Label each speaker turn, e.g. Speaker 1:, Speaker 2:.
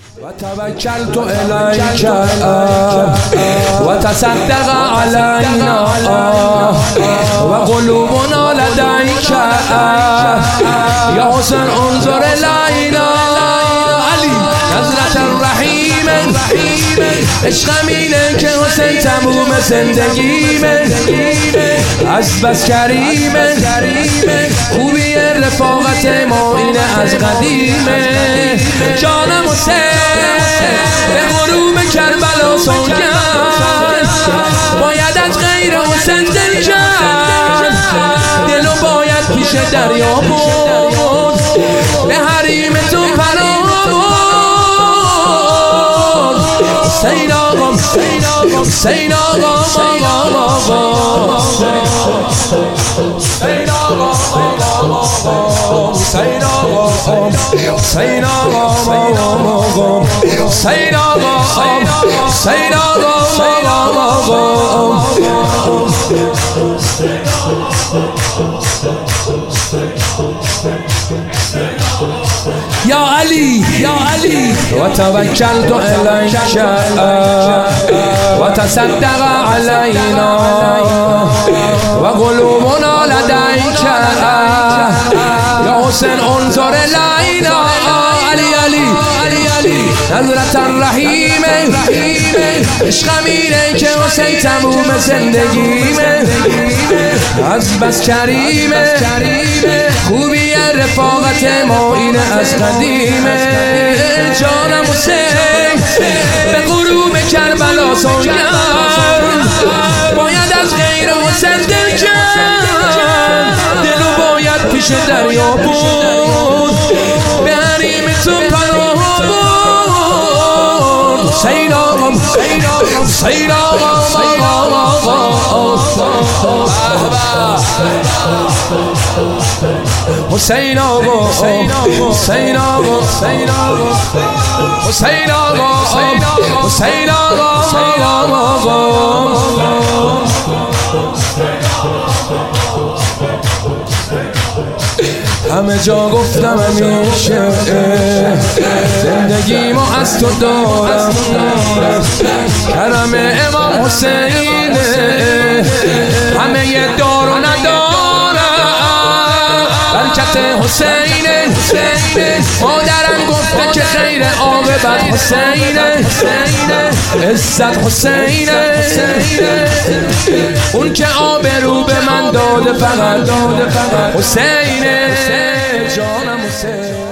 Speaker 1: وتوكلت إليك وتصدق علينا وقلوبنا لديك يا حسن انظر إلينا علی حضرت الرحیم عشق اینه که حسین تموم زندگیمه از بس کریمه خوبی رفاقت ما اینه از قدیمه جانم حسین به غروب کربلا سوگند باید از غیر حسین دل کرد دلو باید پیش دریا برد به حریم تو پناه حسین آقا حسین آقا حسین آقا حسین آقا حسین آقا حسین یا علی یا علی وتوكلت إليك وتصدق علينا وقلوبنا لديك يا حسين انظر إلينا علی حضرت الرحیم عشقم اینه که حسین تموم زندگیمه از بس کریمه خوبی رفاقت ما اینه از قدیمه جانم حسین به غروب کربلا سوگند باید از غیر حسین دل کرد دلو باید پیش دریا بود به حریم تو پناه حسین آقا حسین آقا حسین آقا حسین آقا حسین آقا حسین آقا همه جا گفتم همیشه زندگی ما از تو دارم کرم امام حسینه همه یه دار و ندارم برکت حسینه مادرم گفته که خیر عاقبت حسینه عزت حسینه اون که آبرو به من داده فقط حسینه جانم حسین